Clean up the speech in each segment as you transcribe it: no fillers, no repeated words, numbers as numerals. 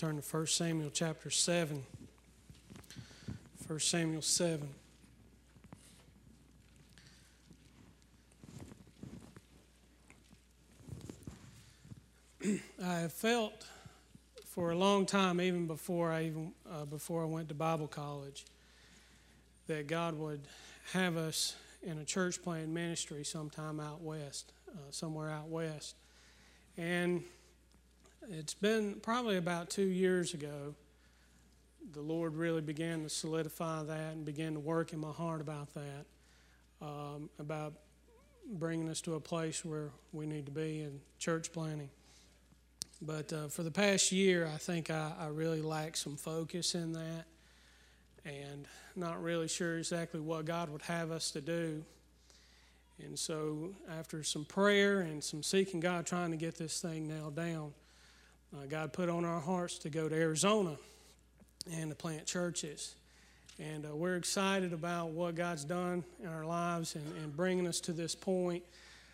Turn to 1 Samuel chapter 7. 1 Samuel 7. I have felt for a long time, even before I went to Bible college, that God would have us in a church plant ministry sometime out west, somewhere out west. And it's been probably about 2 years ago, the Lord really began to solidify that and began to work in my heart about that, about bringing us to a place where we need to be in church planting. But for the past year, I think I really lacked some focus in that and not really sure exactly what God would have us to do. And so after some prayer and some seeking God, trying to get this thing nailed down, God put on our hearts to go to Arizona and to plant churches. And we're excited about what God's done in our lives and bringing us to this point.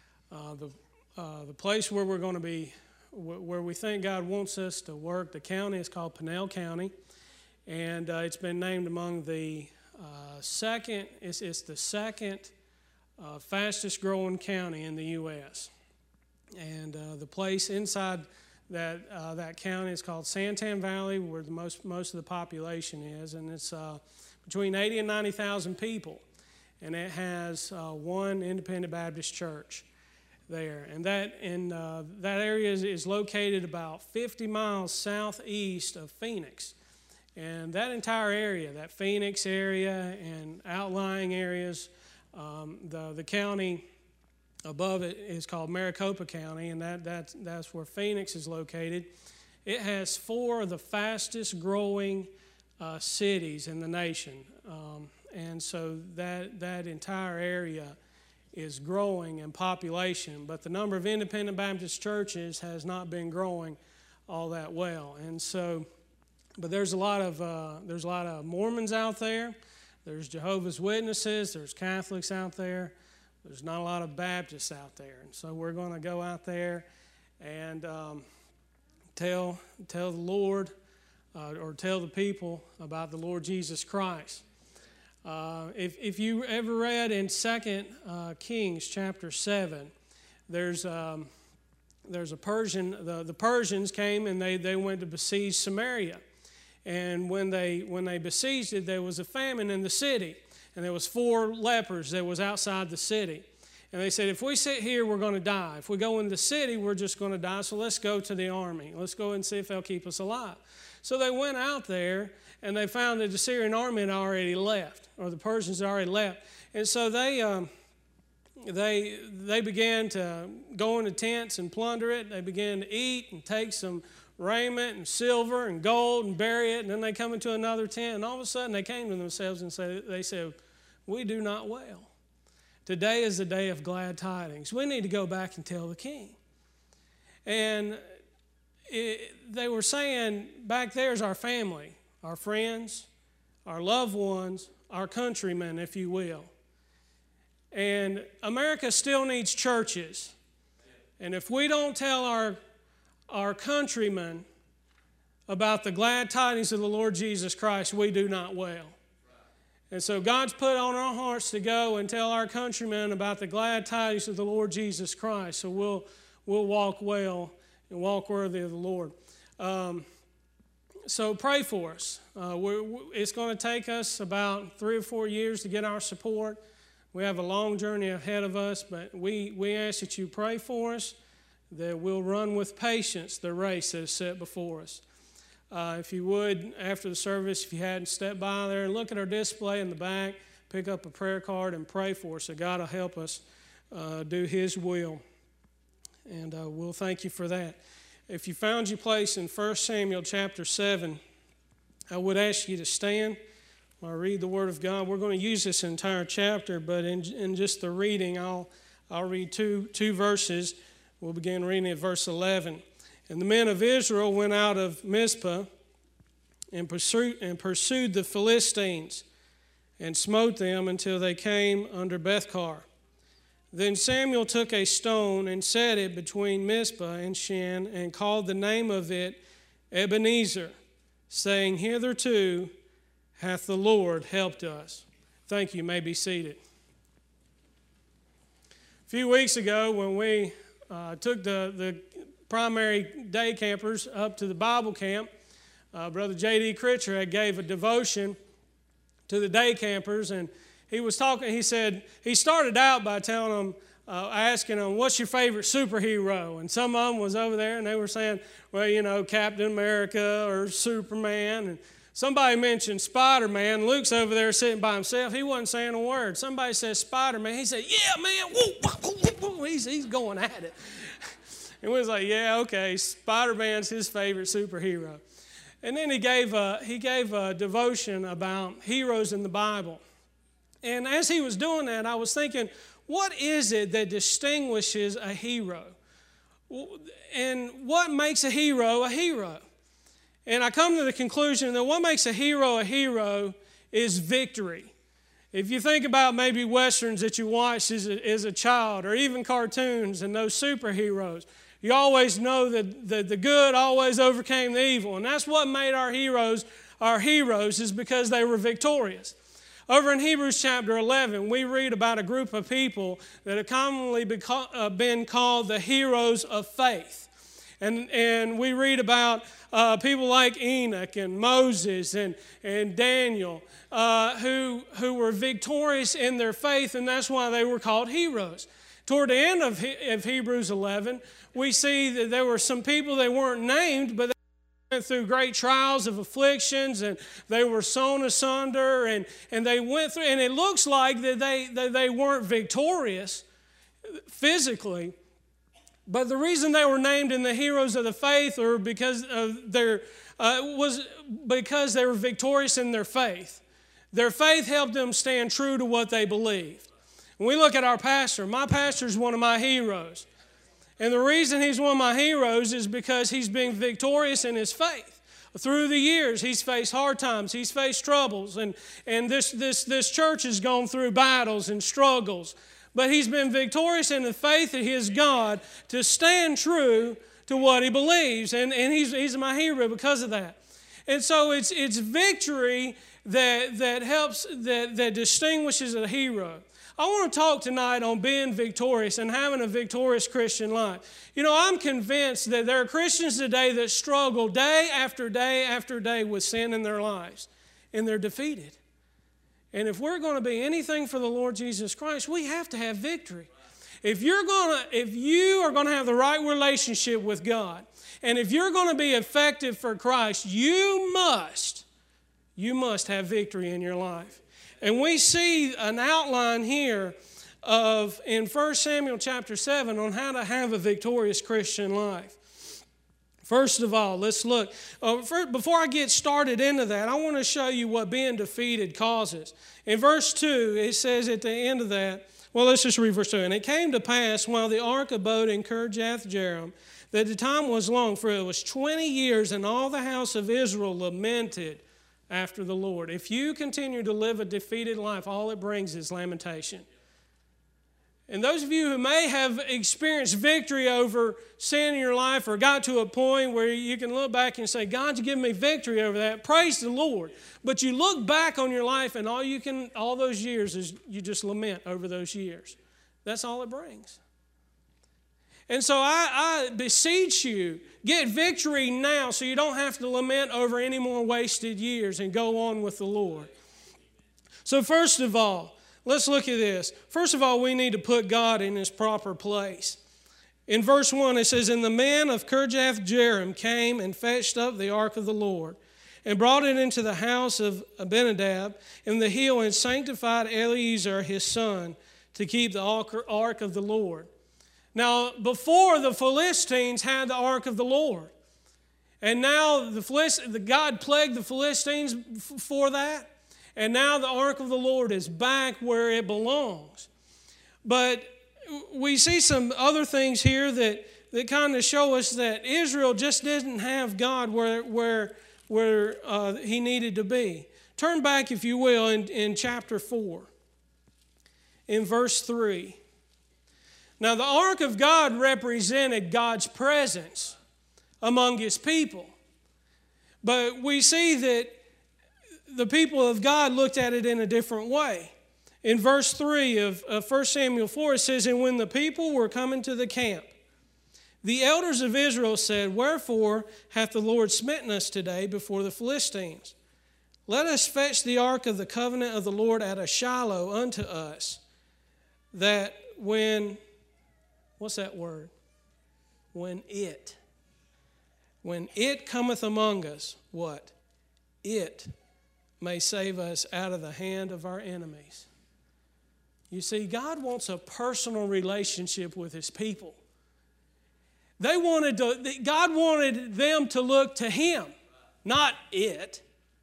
The place where we're going to be, where we think God wants us to work, the county is called Pinell County. And it's been named among the second, it's the second fastest growing county in the U.S. And the place inside that county is called Santan Valley, where most of the population is, and it's between 80 and 90,000 people, and it has one independent Baptist church there, and that area is located about 50 miles southeast of Phoenix, and that entire area, that Phoenix area and outlying areas, the county above it is called Maricopa County, and that's where Phoenix is located. It has 4 of the fastest growing cities in the nation, and so that entire area is growing in population, but the number of independent Baptist churches has not been growing all that well. And so, but there's a lot of Mormons out there. There's Jehovah's Witnesses. There's Catholics out there. There's not a lot of Baptists out there, and so we're going to go out there and tell the Lord or tell the people about the Lord Jesus Christ. If you ever read in 2 Kings chapter 7, there's a Persian. The Persians came and they went to besiege Samaria, and when they besieged it, there was a famine in the city. And there was 4 lepers that was outside the city. And they said, if we sit here, we're going to die. If we go into the city, we're just going to die. So let's go to the army. Let's go and see if they'll keep us alive. So they went out there, and they found that the Syrian army had already left, or the Persians had already left. And so they began to go into tents and plunder it. They began to eat and take some raiment and silver and gold and bury it, and then they come into another tent, and all of a sudden they came to themselves and they said, we do not well. Today is the day of glad tidings. We need to go back and tell the king. And they were saying, back there's our family, our friends, our loved ones, our countrymen, if you will. And America still needs churches. And if we don't tell our countrymen about the glad tidings of the Lord Jesus Christ, we do not well. And so God's put on our hearts to go and tell our countrymen about the glad tidings of the Lord Jesus Christ. So we'll walk well and walk worthy of the Lord. So pray for us. It's going to take us about 3 or 4 years to get our support. We have a long journey ahead of us, but we ask that you pray for us, that we'll run with patience the race that is set before us. If you would, after the service, if you hadn't, step by there and look at our display in the back, pick up a prayer card and pray for us, so God will help us do His will. And we'll thank you for that. If you found your place in 1 Samuel chapter 7, I would ask you to stand while I read the Word of God. We're going to use this entire chapter, but in just the reading, I'll read two verses. We'll begin reading at verse 11. And the men of Israel went out of Mizpah and pursued the Philistines and smote them until they came under Bethkar. Then Samuel took a stone and set it between Mizpah and Shen and called the name of it Ebenezer, saying, hitherto hath the Lord helped us. Thank you. You may be seated. A few weeks ago when we took the primary day campers up to the Bible camp, Brother J.D. Critcher gave a devotion to the day campers, and he was talking. He said he started out by telling them, asking them, "What's your favorite superhero?" And some of them was over there, and they were saying, "Well, you know, Captain America or Superman." And somebody mentioned Spider-Man. Luke's over there sitting by himself. He wasn't saying a word. Somebody says Spider-Man. He said, "Yeah, man." Woo. He's going at it. And we was like, "Yeah, okay. Spider-Man's his favorite superhero." And then he gave a devotion about heroes in the Bible. And as he was doing that, I was thinking, what is it that distinguishes a hero? And what makes a hero a hero? And I come to the conclusion that what makes a hero is victory. If you think about maybe westerns that you watched as a child, or even cartoons and those superheroes, you always know that the good always overcame the evil. And that's what made our heroes is because they were victorious. Over in Hebrews chapter 11, we read about a group of people that have commonly been called the heroes of faith. And we read about people like Enoch and Moses and Daniel who were victorious in their faith, and that's why they were called heroes. Toward the end of Hebrews 11, we see that there were some people that weren't named, but they went through great trials of afflictions, and they were sown asunder, and they went through, and it looks like that they weren't victorious physically, but the reason they were named in the heroes of the faith or because of was because they were victorious in their faith. Their faith helped them stand true to what they believed. When we look at our pastor, my pastor is one of my heroes. And the reason he's one of my heroes is because he's been victorious in his faith. Through the years, he's faced hard times, he's faced troubles, and this church has gone through battles and struggles. But he's been victorious in the faith of his God to stand true to what he believes. And he's my hero because of that. And so it's victory that helps, that distinguishes a hero. I want to talk tonight on being victorious and having a victorious Christian life. You know, I'm convinced that there are Christians today that struggle day after day after day with sin in their lives, and they're defeated. And if we're going to be anything for the Lord Jesus Christ, we have to have victory. If you are going to have the right relationship with God, and if you're going to be effective for Christ, you must have victory in your life. And we see an outline here in 1 Samuel chapter 7 on how to have a victorious Christian life. First of all, let's look. Before I get started into that, I want to show you what being defeated causes. In verse 2, it says at the end of that, well, let's just read verse 2. And it came to pass while the ark abode in Kirjath-jearim that the time was long, for it was 20 years, and all the house of Israel lamented after the Lord. If you continue to live a defeated life, all it brings is lamentation. And those of you who may have experienced victory over sin in your life or got to a point where you can look back and say, God's given me victory over that, praise the Lord. But you look back on your life and all those years is you just lament over those years. That's all it brings. And so I beseech you, get victory now so you don't have to lament over any more wasted years and go on with the Lord. So first of all, let's look at this. First of all, we need to put God in His proper place. In verse 1, it says, And the men of Kirjath-jearim came and fetched up the ark of the Lord, and brought it into the house of Abinadab in the hill, and sanctified Eleazar his son to keep the ark of the Lord. Now, before the Philistines had the ark of the Lord, and now God plagued the Philistines for that, and now the ark of the Lord is back where it belongs. But we see some other things here that kind of show us that Israel just didn't have God where He needed to be. Turn back, if you will, in chapter 4, in verse 3. Now, the ark of God represented God's presence among His people. But we see that the people of God looked at it in a different way. In verse 3 of 1 Samuel 4, it says, "And when the people were coming to the camp, the elders of Israel said, Wherefore hath the Lord smitten us today before the Philistines? Let us fetch the ark of the covenant of the Lord out of Shiloh unto us, that when," what's that word? When it cometh among us, what? It may save us out of the hand of our enemies. You see, God wants a personal relationship with His people. God wanted them to look to Him, not it.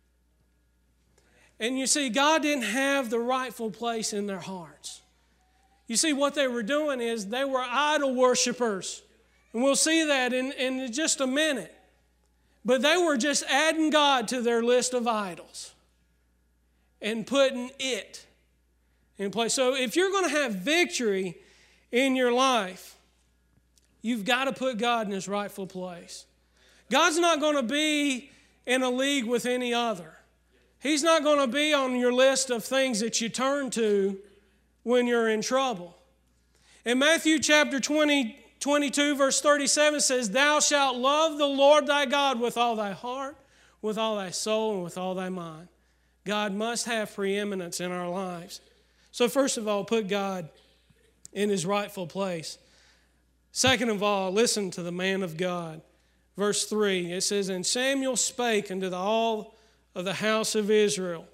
And you see, God didn't have the rightful place in their hearts. You see, what they were doing is they were idol worshipers. And we'll see that in just a minute. But they were just adding God to their list of idols and putting it in place. So if you're going to have victory in your life, you've got to put God in His rightful place. God's not going to be in a league with any other. He's not going to be on your list of things that you turn to when you're in trouble. In Matthew chapter 22, verse 37 says, "Thou shalt love the Lord thy God with all thy heart, with all thy soul, and with all thy mind." God must have preeminence in our lives. So first of all, put God in His rightful place. Second of all, listen to the man of God. Verse 3, it says, "And Samuel spake unto all of the house of Israel."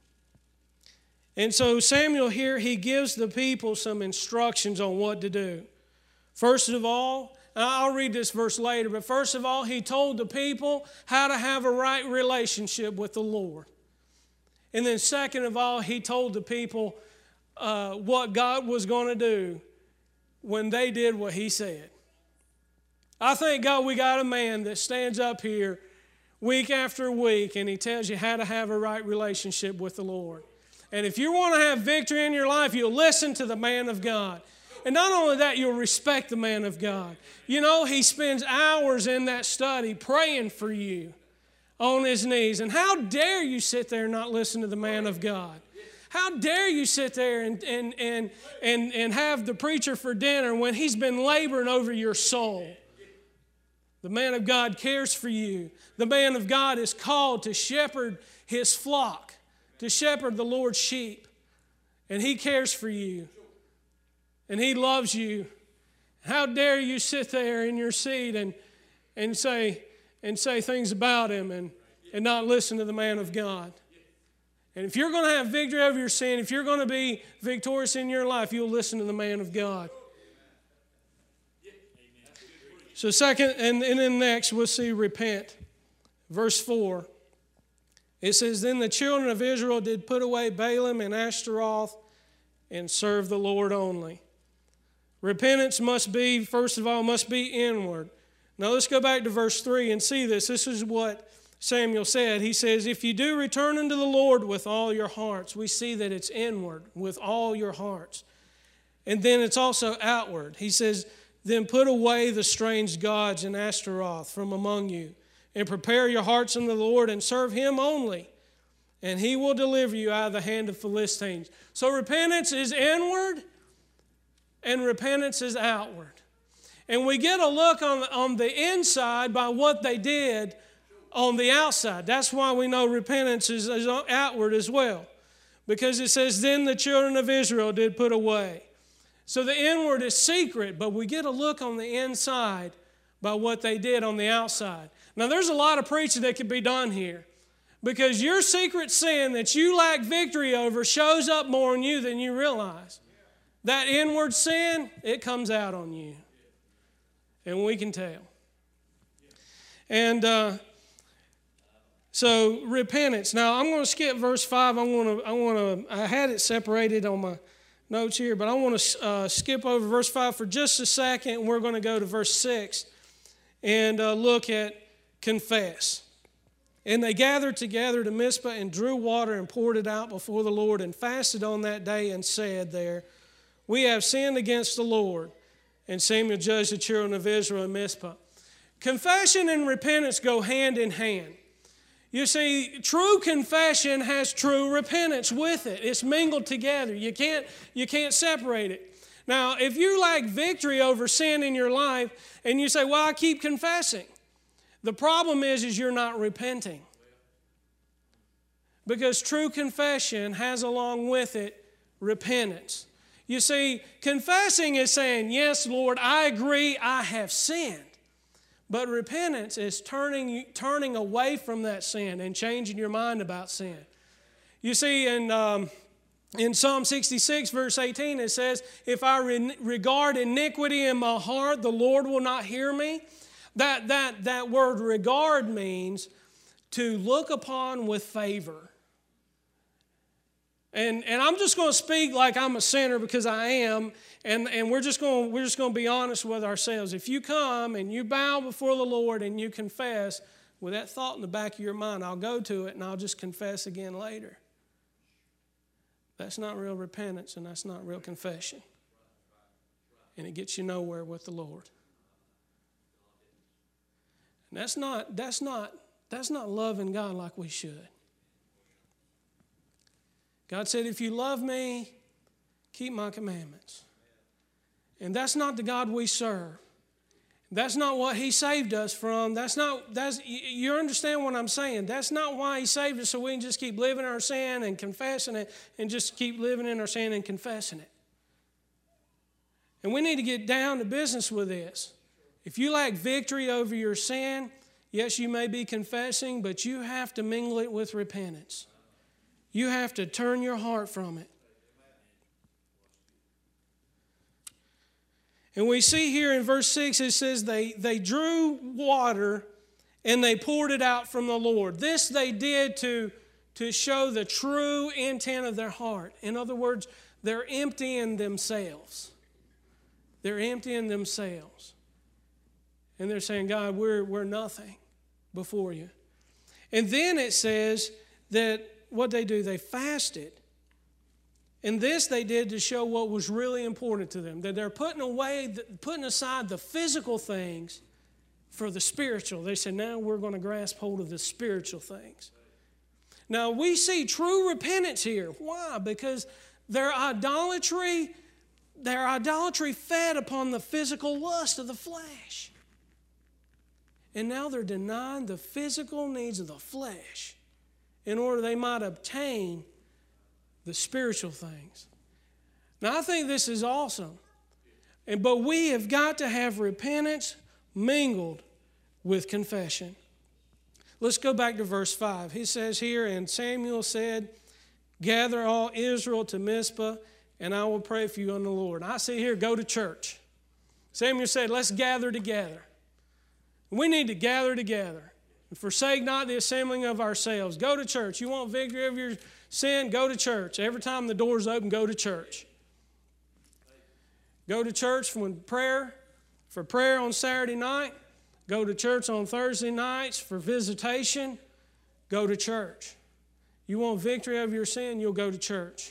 And so Samuel here, he gives the people some instructions on what to do. First of all, I'll read this verse later, but first of all, he told the people how to have a right relationship with the Lord. And then second of all, he told the people what God was going to do when they did what He said. I thank God we got a man that stands up here week after week and he tells you how to have a right relationship with the Lord. And if you want to have victory in your life, you'll listen to the man of God. And not only that, you'll respect the man of God. You know, he spends hours in that study praying for you on his knees. And how dare you sit there and not listen to the man of God? How dare you sit there and have the preacher for dinner when he's been laboring over your soul? The man of God cares for you. The man of God is called to shepherd his flock, to shepherd the Lord's sheep. And he cares for you. And he loves you. How dare you sit there in your seat and say things about him and not listen to the man of God? And if you're going to have victory over your sin, if you're going to be victorious in your life, you'll listen to the man of God. So second, and then next we'll see repent. Verse 4, it says, "Then the children of Israel did put away Balaam and Ashtaroth and serve the Lord only." Repentance must be, first of all, must be inward. Now let's go back to verse 3 and see this. This is what Samuel said. He says, "If you do return unto the Lord with all your hearts," we see that it's inward, with all your hearts. And then it's also outward. He says, "Then put away the strange gods and Ashtaroth from among you, and prepare your hearts unto the Lord, and serve Him only, and He will deliver you out of the hand of Philistines." So repentance is inward, and repentance is outward. And we get a look on the inside by what they did on the outside. That's why we know repentance is outward as well. Because it says, "Then the children of Israel did put away." So the inward is secret, but we get a look on the inside by what they did on the outside. Now there's a lot of preaching that could be done here. Because your secret sin that you lack victory over shows up more in you than you realize. That inward sin, it comes out on you. And we can tell. And so repentance. Now I'm going to skip verse 5. I had it separated on my notes here, but I want to skip over verse 5 for just a second. And we're going to go to verse 6 and look at confess. "And they gathered together to Mizpah and drew water and poured it out before the Lord and fasted on that day and said there, We have sinned against the Lord. And Samuel judged the children of Israel in Mizpah." Confession and repentance go hand in hand. You see, true confession has true repentance with it. It's mingled together. You can't separate it. Now, if you lack victory over sin in your life and you say, well, I keep confessing, the problem is you're not repenting. Because true confession has along with it repentance. You see, confessing is saying, yes, Lord, I agree, I have sinned. But repentance is turning away from that sin and changing your mind about sin. You see, in Psalm 66, verse 18, it says, if I regard iniquity in my heart, the Lord will not hear me. That word regard means to look upon with favor. And I'm just going to speak like I'm a sinner because I am, and we're just going to be honest with ourselves. If you come and you bow before the Lord and you confess with that thought in the back of your mind, I'll go to it and I'll just confess again later. That's not real repentance and that's not real confession. And it gets you nowhere with the Lord. And that's not loving God like we should. God said, if you love me, keep my commandments. And that's not the God we serve. That's not what He saved us from. You understand what I'm saying? That's not why He saved us, so we can just keep living our sin and confessing it and just keep living in our sin and confessing it. And we need to get down to business with this. If you lack victory over your sin, yes, you may be confessing, but you have to mingle it with repentance. You have to turn your heart from it. And we see here in verse 6, it says they drew water and they poured it out from the Lord. This they did to show the true intent of their heart. In other words, they're emptying themselves. They're emptying themselves. And they're saying, God, we're nothing before you. And then it says that what they do, they fasted. And this they did to show what was really important to them, that they're putting aside the physical things for the spiritual. They said, now we're going to grasp hold of the spiritual things. Now we see true repentance here. Why? Because their idolatry fed upon the physical lust of the flesh. And now they're denying the physical needs of the flesh in order they might obtain the spiritual things. Now, I think this is awesome. But we have got to have repentance mingled with confession. Let's go back to verse 5. He says here, and Samuel said, gather all Israel to Mizpah, and I will pray for you unto the Lord. I see here, go to church. Samuel said, let's gather together. We need to gather together. And forsake not the assembling of ourselves. Go to church. You want victory over your sin? Go to church. Every time the door's open, go to church. Go to church for prayer on Saturday night. Go to church on Thursday nights for visitation. Go to church. You want victory over your sin? You'll go to church.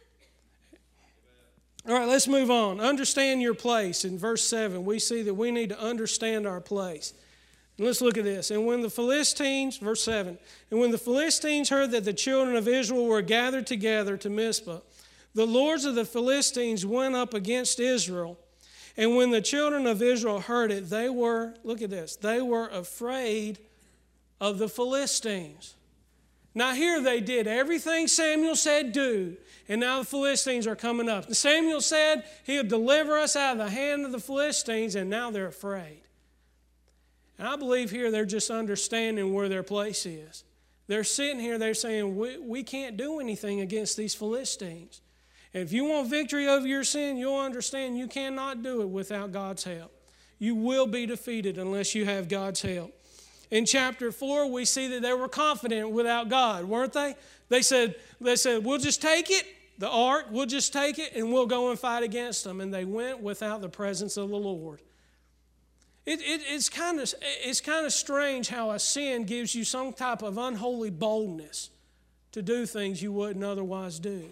All right, let's move on. Understand your place. In verse 7, we see that we need to understand our place. Let's look at this. And when the Philistines, verse 7, and when the Philistines heard that the children of Israel were gathered together to Mizpah, the lords of the Philistines went up against Israel. And when the children of Israel heard it, they were afraid of the Philistines. Now here they did everything Samuel said do, and now the Philistines are coming up. And Samuel said he'll deliver us out of the hand of the Philistines, and now they're afraid. And I believe here they're just understanding where their place is. They're sitting here, they're saying, we can't do anything against these Philistines. And if you want victory over your sin, you'll understand you cannot do it without God's help. You will be defeated unless you have God's help. In chapter 4, we see that they were confident without God, weren't they? They said, we'll just take it, the ark, we'll just take it, and we'll go and fight against them. And they went without the presence of the Lord. It's kind of strange how a sin gives you some type of unholy boldness to do things you wouldn't otherwise do.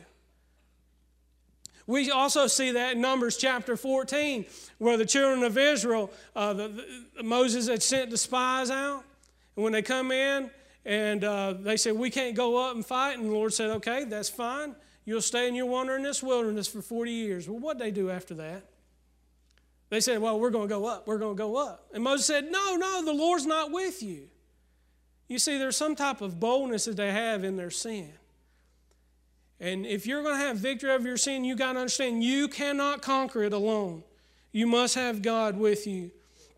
We also see that in Numbers chapter 14, where the children of Israel, Moses had sent the spies out, and when they come in, And they said, we can't go up and fight. And the Lord said, okay, that's fine. You'll stay and you'll wander in this wilderness for 40 years. Well, what did they do after that? They said, well, we're going to go up. We're going to go up. And Moses said, no, the Lord's not with you. You see, there's some type of boldness that they have in their sin. And if you're going to have victory over your sin, you got to understand you cannot conquer it alone. You must have God with you.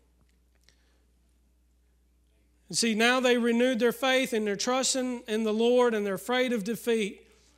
And see, now they renewed their faith and they're trusting in the Lord and they're afraid of defeat.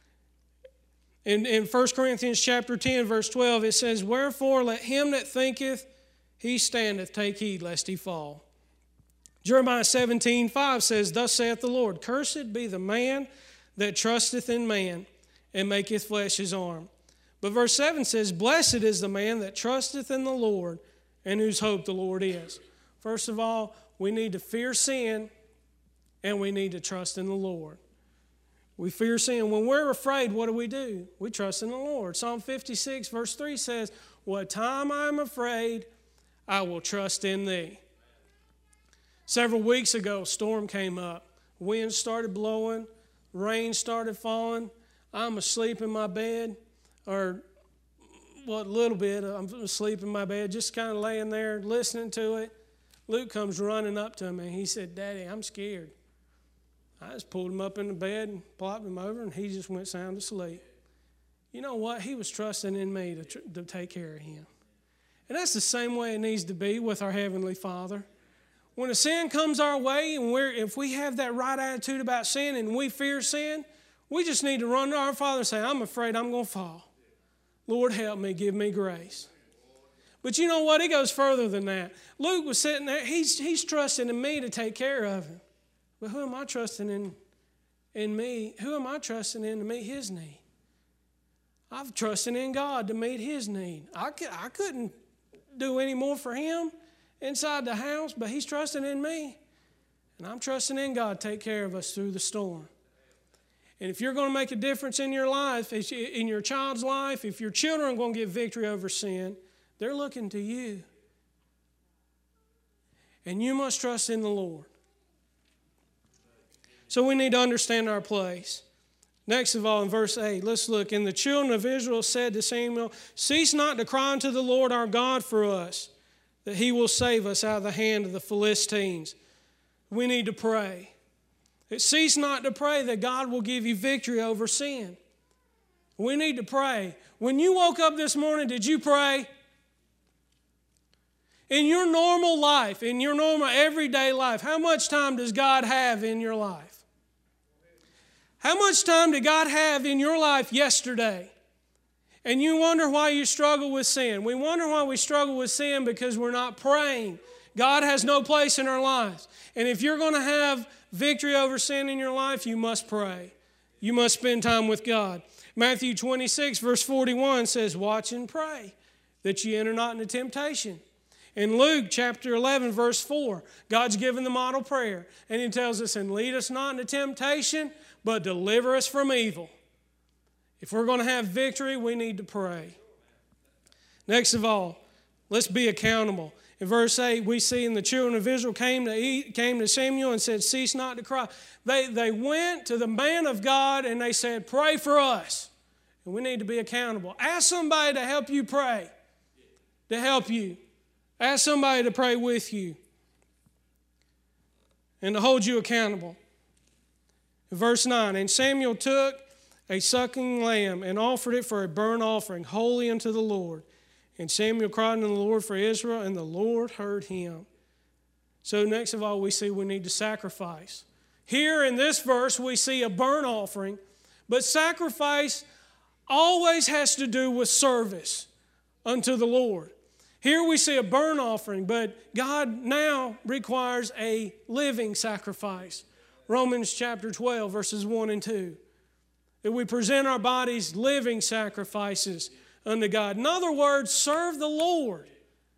In 1 Corinthians chapter 10, verse 12, it says, wherefore let him that thinketh he standeth take heed lest he fall. Jeremiah 17:5 says, thus saith the Lord, cursed be the man that trusteth in man, and maketh flesh his arm. But verse 7 says, blessed is the man that trusteth in the Lord, and whose hope the Lord is. First of all, we need to fear sin, and we need to trust in the Lord. We fear sin. When we're afraid, what do? We trust in the Lord. Psalm 56, verse 3 says, what time I am afraid, I will trust in thee. Several weeks ago, a storm came up. Wind started blowing. Rain started falling. I'm asleep in my bed, or a little bit. I'm asleep in my bed, just kind of laying there listening to it. Luke comes running up to me. He said, Daddy, I'm scared. I just pulled him up in the bed and plopped him over, and he just went sound asleep. You know what? He was trusting in me to take care of him. And that's the same way it needs to be with our Heavenly Father. When a sin comes our way, and if we have that right attitude about sin and we fear sin, we just need to run to our Father and say, I'm afraid I'm going to fall. Lord, help me, give me grace. But you know what? It goes further than that. Luke was sitting there. He's trusting in me to take care of him. But who am I trusting in me? Who am I trusting in to meet his need? I'm trusting in God to meet his need. I couldn't do any more for him inside the house, but he's trusting in me. And I'm trusting in God to take care of us through the storm. And if you're going to make a difference in your life, in your child's life, if your children are going to get victory over sin, they're looking to you. And you must trust in the Lord. So we need to understand our place. Next of all, in verse 8, let's look. And the children of Israel said to Samuel, cease not to cry unto the Lord our God for us, that he will save us out of the hand of the Philistines. We need to pray. Cease not to pray that God will give you victory over sin. We need to pray. When you woke up this morning, did you pray? In your normal life, in your normal everyday life, how much time does God have in your life? How much time did God have in your life yesterday? And you wonder why you struggle with sin. We wonder why we struggle with sin because we're not praying. God has no place in our lives. And if you're going to have victory over sin in your life, you must pray. You must spend time with God. Matthew 26, verse 41 says, watch and pray, that ye enter not into temptation. In Luke chapter 11, verse 4, God's given the model prayer. And he tells us, and lead us not into temptation, but deliver us from evil. If we're going to have victory, we need to pray. Next of all, let's be accountable. In verse 8, we see, and the children of Israel came to Samuel and said, cease not to cry. They went to the man of God and they said, pray for us. And we need to be accountable. Ask somebody to help you pray, to help you. Ask somebody to pray with you and to hold you accountable. In verse 9, and Samuel took a sucking lamb and offered it for a burnt offering, holy unto the Lord. And Samuel cried unto the Lord for Israel, and the Lord heard him. So next of all, we see we need to sacrifice. Here in this verse, we see a burnt offering, but sacrifice always has to do with service unto the Lord. Here we see a burnt offering, but God now requires a living sacrifice. Romans chapter 12, verses 1 and 2. That we present our bodies living sacrifices unto God. In other words, serve the Lord.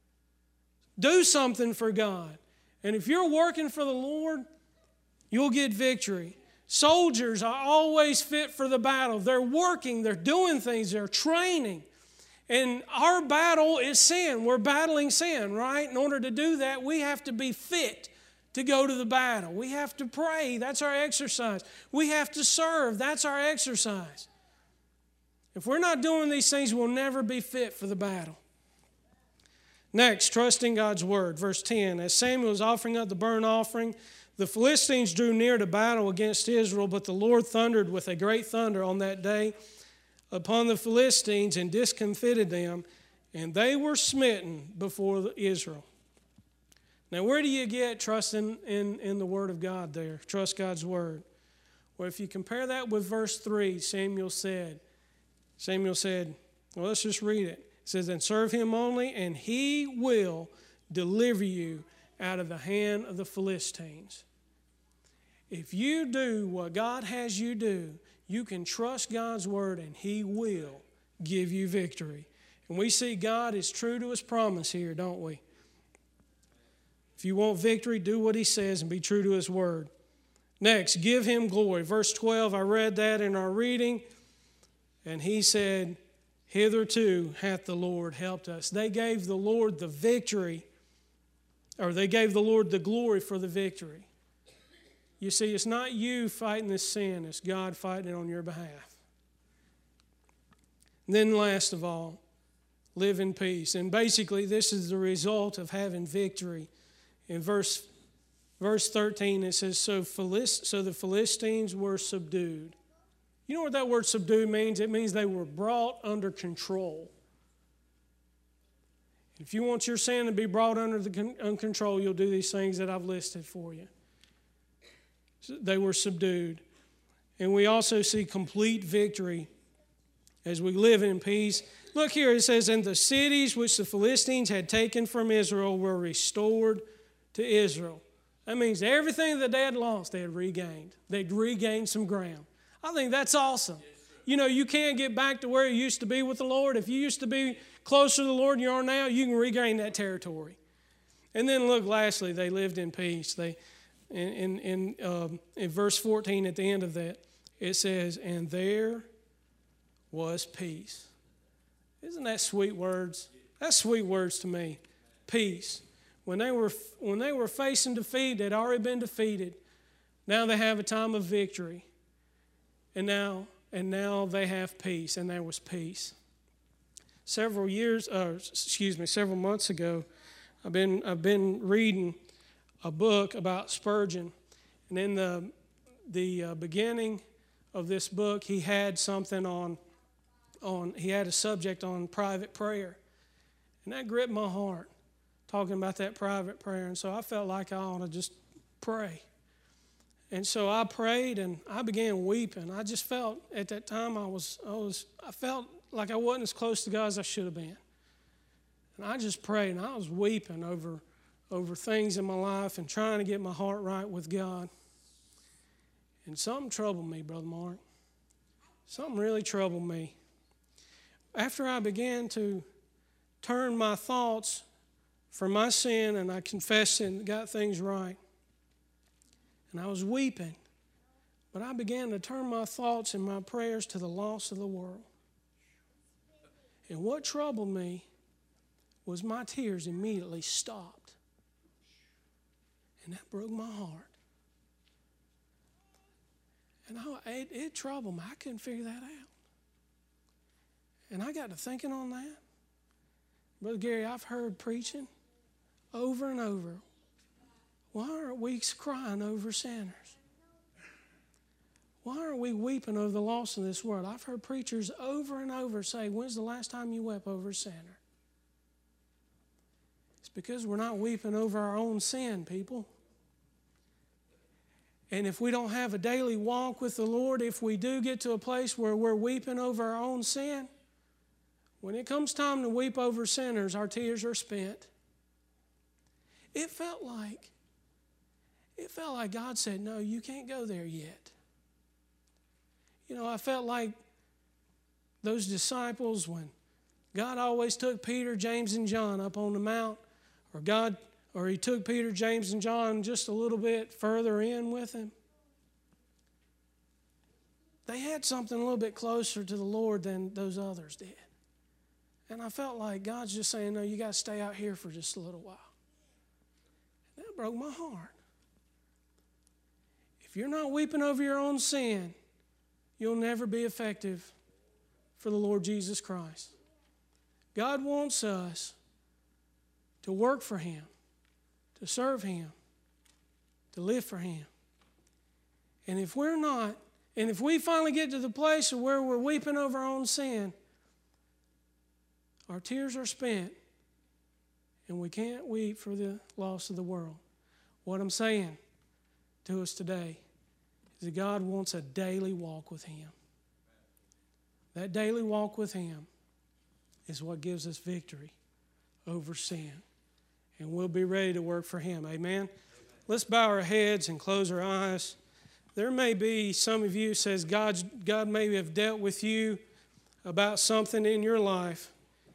Do something for God. And if you're working for the Lord, you'll get victory. Soldiers are always fit for the battle. They're working, they're doing things, they're training. And our battle is sin. We're battling sin, right? In order to do that, we have to be fit to go to the battle. We have to pray. That's our exercise. We have to serve. That's our exercise. If we're not doing these things, we'll never be fit for the battle. Next, trusting God's word. Verse 10, as Samuel was offering up the burnt offering, the Philistines drew near to battle against Israel, but the Lord thundered with a great thunder on that day upon the Philistines and discomfited them, and they were smitten before Israel. Now, where do you get trusting in the word of God there? Trust God's word. Well, if you compare that with verse 3, Samuel said, well, let's just read it. It says, and serve him only, and he will deliver you out of the hand of the Philistines. If you do what God has you do, you can trust God's word and he will give you victory. And we see God is true to his promise here, don't we? If you want victory, do what he says and be true to his word. Next, give him glory. Verse 12, I read that in our reading, and he said, hitherto hath the Lord helped us. They gave the Lord the victory, or they gave the Lord the glory for the victory. You see, it's not you fighting this sin, it's God fighting it on your behalf. And then last of all, live in peace. And basically, this is the result of having victory. In verse 13, it says, so the Philistines were subdued. You know what that word subdued means? It means they were brought under control. If you want your sin to be brought under control, you'll do these things that I've listed for you. So they were subdued. And we also see complete victory as we live in peace. Look here, it says, and the cities which the Philistines had taken from Israel were restored to Israel. That means everything that they had lost, they had regained. They'd regained some ground. I think that's awesome. You know, you can't get back to where you used to be with the Lord. If you used to be closer to the Lord than you are now, you can regain that territory. And then look, lastly, they lived in peace. In verse 14 at the end of that, it says, and there was peace. Isn't that sweet words? That's sweet words to me. Peace. When they were facing defeat, they'd already been defeated. Now they have a time of victory. And now they have peace, and there was peace. Several months ago, I've been reading a book about Spurgeon, and in the beginning of this book, he had something he had a subject on private prayer, and that gripped my heart, talking about that private prayer, and so I felt like I ought to just pray. And so I prayed and I began weeping. I just felt at that time I felt like I wasn't as close to God as I should have been. And I just prayed and I was weeping over things in my life and trying to get my heart right with God. And something troubled me, Brother Mark. Something really troubled me. After I began to turn my thoughts from my sin and I confessed and got things right, and I was weeping. But I began to turn my thoughts and my prayers to the loss of the world. And what troubled me was my tears immediately stopped. And that broke my heart. And it troubled me. I couldn't figure that out. And I got to thinking on that. Brother Gary, I've heard preaching over and over. Why aren't we crying over sinners? Why aren't we weeping over the loss of this world? I've heard preachers over and over say, when's the last time you wept over a sinner? It's because we're not weeping over our own sin, people. And if we don't have a daily walk with the Lord, if we do get to a place where we're weeping over our own sin, when it comes time to weep over sinners, our tears are spent. It felt like God said, no, you can't go there yet. You know, I felt like those disciples when God always took Peter, James, and John up on the mount, or he took Peter, James, and John just a little bit further in with him. They had something a little bit closer to the Lord than those others did. And I felt like God's just saying, no, you got to stay out here for just a little while. That broke my heart. you're not weeping over your own sin, you'll never be effective for the Lord Jesus Christ. God wants us to work for Him, to serve Him, to live for Him. And if we're not, and if we finally get to the place where we're weeping over our own sin, our tears are spent, and we can't weep for the loss of the world. What I'm saying to us today is that God wants a daily walk with Him. That daily walk with Him is what gives us victory over sin. And we'll be ready to work for Him. Amen? Let's bow our heads and close our eyes. There may be some of you says God may have dealt with you about something in your life.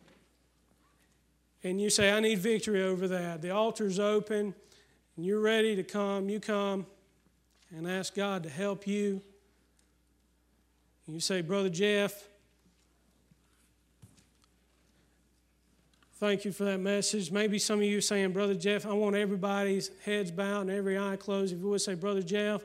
And you say, I need victory over that. The altar's open and you're ready to come. You come and ask God to help you. And you say, Brother Jeff, thank you for that message. Maybe some of you are saying, Brother Jeff, I want everybody's heads bowed and every eye closed. If you would say, Brother Jeff,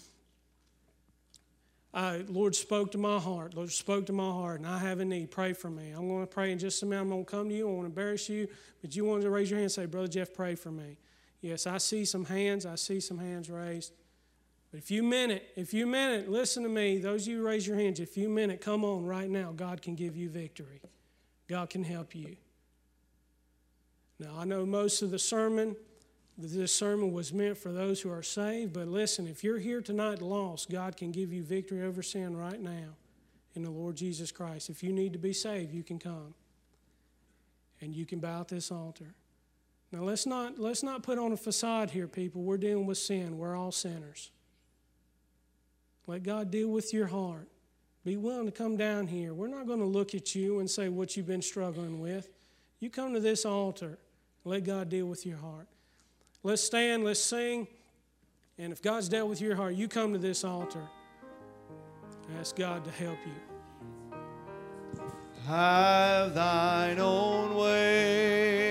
Lord spoke to my heart. Lord spoke to my heart, and I have a need. Pray for me. I'm going to pray in just a minute. I'm going to come to you. I want to embarrass you, but you want to raise your hand and say, Brother Jeff, pray for me. Yes, I see some hands. I see some hands raised. But if you meant it, listen to me. Those of you who raise your hands, if you meant it, come on right now. God can give you victory. God can help you. Now, I know most of this sermon was meant for those who are saved, but listen, if you're here tonight lost, God can give you victory over sin right now in the Lord Jesus Christ. If you need to be saved, you can come and you can bow at this altar. Now, let's not put on a facade here, people. We're dealing with sin. We're all sinners. Let God deal with your heart. Be willing to come down here. We're not going to look at you and say what you've been struggling with. You come to this altar. Let God deal with your heart. Let's stand, let's sing. And if God's dealt with your heart, you come to this altar. Ask God to help you. Have thine own way.